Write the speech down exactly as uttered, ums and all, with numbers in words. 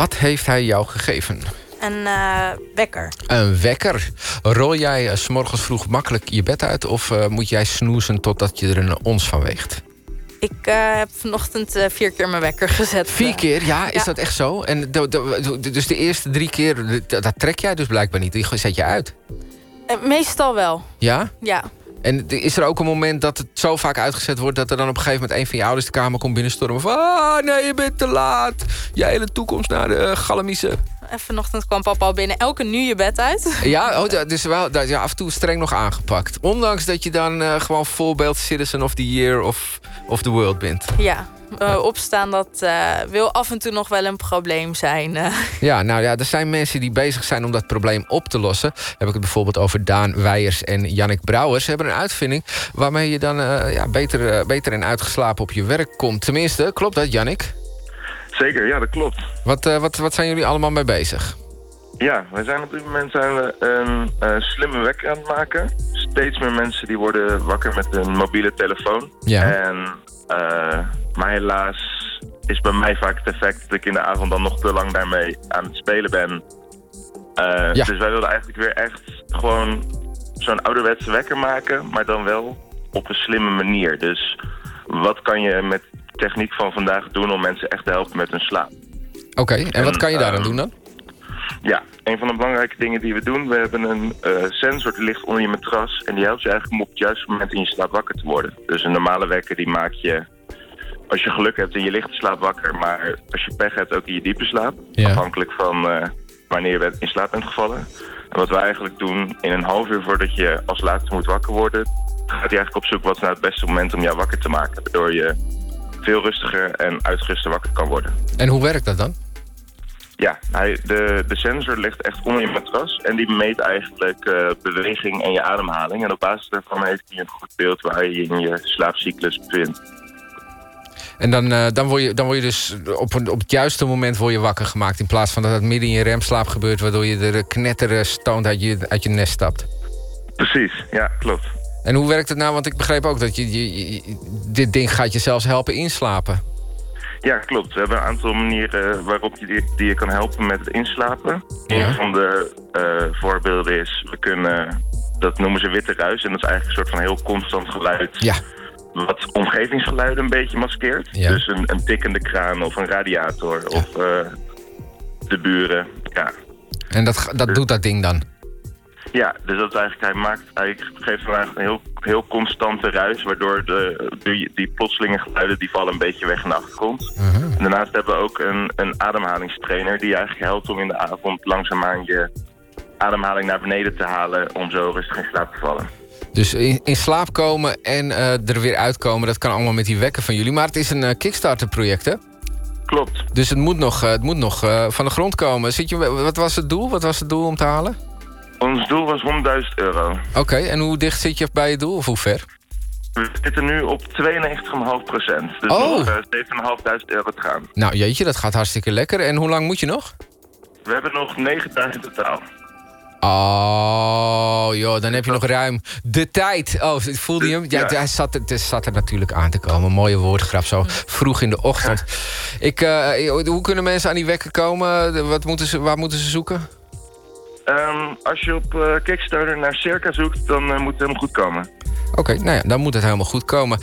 Wat heeft hij jou gegeven? Een uh, wekker. Een wekker. Rol jij uh, 's morgens vroeg makkelijk je bed uit... of uh, moet jij snoezen totdat je er een ons van weegt? Ik uh, heb vanochtend uh, vier keer mijn wekker gezet. Vier keer? Ja, is ja. dat echt zo? En de, de, de, dus de eerste drie keer, dat trek jij dus blijkbaar niet. Die zet je uit. Uh, meestal wel. Ja? Ja. En is er ook een moment dat het zo vaak uitgezet wordt... dat er dan op een gegeven moment een van je ouders de kamer komt binnenstormen... van, ah, nee, je bent te laat. Je hele toekomst naar de uh, galamiezen. En vanochtend kwam papa al binnen. Elke nu je bed uit. Ja, oh, dat is wel dat, ja, af en toe streng nog aangepakt. Ondanks dat je dan uh, gewoon voorbeeld citizen of the year of, of the world bent. Ja, uh, opstaan dat uh, wil af en toe nog wel een probleem zijn. Uh. Ja, nou ja, er zijn mensen die bezig zijn om dat probleem op te lossen. Dan heb ik het bijvoorbeeld over Daan Weijers en Jannik Brouwers. Ze hebben een uitvinding waarmee je dan uh, ja, beter, uh, beter en uitgeslapen op je werk komt. Tenminste, klopt dat, Jannik? Zeker, ja, dat klopt. Wat, uh, wat, wat zijn jullie allemaal mee bezig? Ja, wij zijn op dit moment zijn we een uh, slimme wekker aan het maken. Steeds meer mensen die worden wakker met een mobiele telefoon. Ja. En, uh, maar helaas is bij mij vaak het effect dat ik in de avond dan nog te lang daarmee aan het spelen ben. Uh, ja. Dus wij wilden eigenlijk weer echt gewoon zo'n ouderwetse wekker maken, maar dan wel op een slimme manier. Dus wat kan je met techniek van vandaag doen om mensen echt te helpen met hun slaap? Oké, okay, en, en wat kan je daaraan um, doen dan? Ja, een van de belangrijke dingen die we doen... we hebben een uh, sensor die ligt onder je matras... en die helpt je eigenlijk om op het juiste moment in je slaap wakker te worden. Dus een normale wekker die maak je... als je geluk hebt in je lichte slaap wakker... maar als je pech hebt ook in je diepe slaap. Ja. Afhankelijk van uh, wanneer je in slaap bent gevallen. En wat we eigenlijk doen, in een half uur voordat je als laatste moet wakker worden... gaat hij eigenlijk op zoek wat is nou het beste moment om jou wakker te maken. Waardoor je veel rustiger en uitgeruster wakker kan worden. En hoe werkt dat dan? Ja, hij, de, de sensor ligt echt onder je matras en die meet eigenlijk uh, beweging en je ademhaling. En op basis daarvan heeft hij een goed beeld waar je je in je slaapcyclus bevindt. En dan, uh, dan, word je, dan word je dus op, een, op het juiste moment word je wakker gemaakt... in plaats van dat het midden in je remslaap gebeurt... waardoor je de knetteren stoont uit je, uit je nest stapt. Precies, ja, klopt. En hoe werkt het nou? Want ik begreep ook dat je, je, je dit ding gaat je zelfs helpen inslapen. Ja, klopt. We hebben een aantal manieren waarop je die, die je kan helpen met het inslapen. Ja. Een van de uh, voorbeelden is, we kunnen, dat noemen ze witte ruis. En dat is eigenlijk een soort van heel constant geluid. Ja. Wat omgevingsgeluiden een beetje maskeert. Ja. Dus een, een tikkende kraan of een radiator ja. of uh, de buren. Ja. En dat, dat dus, doet dat ding dan? Ja, dus dat is eigenlijk, hij, maakt, hij geeft vandaag een heel, heel constante ruis... waardoor de, die, die plotselinge geluiden die vallen een beetje weg in de achtergrond. Uh-huh. En daarnaast hebben we ook een, een ademhalingstrainer... die eigenlijk helpt om in de avond langzaamaan je ademhaling naar beneden te halen... om zo rustig in slaap te vallen. Dus in, in slaap komen en uh, er weer uitkomen... dat kan allemaal met die wekker van jullie. Maar het is een uh, Kickstarter-project, hè? Klopt. Dus het moet nog, uh, het moet nog uh, van de grond komen. Zit je, wat was het doel? Wat was het doel om te halen? Ons doel was honderdduizend euro. Oké, okay, en hoe dicht zit je bij je doel of hoe ver? We zitten nu op tweeënnegentig komma vijf procent. Dus oh. nog uh, zevenduizend vijfhonderd euro te gaan. Nou jeetje, dat gaat hartstikke lekker. En hoe lang moet je nog? We hebben nog negenduizend totaal. Oh, joh, dan heb je nog ruim de tijd. Oh, voelde je hem? Ja, ja. Hij zat, het zat er natuurlijk aan te komen. Mooie woordgrap, zo vroeg in de ochtend. Ja. Ik, uh, hoe kunnen mensen aan die wekker komen? Wat moeten ze, waar moeten ze zoeken? Um, als je op uh, Kickstarter naar Circa zoekt, dan uh, moet het helemaal goed komen. Oké, okay, nou ja, dan moet het helemaal goed komen.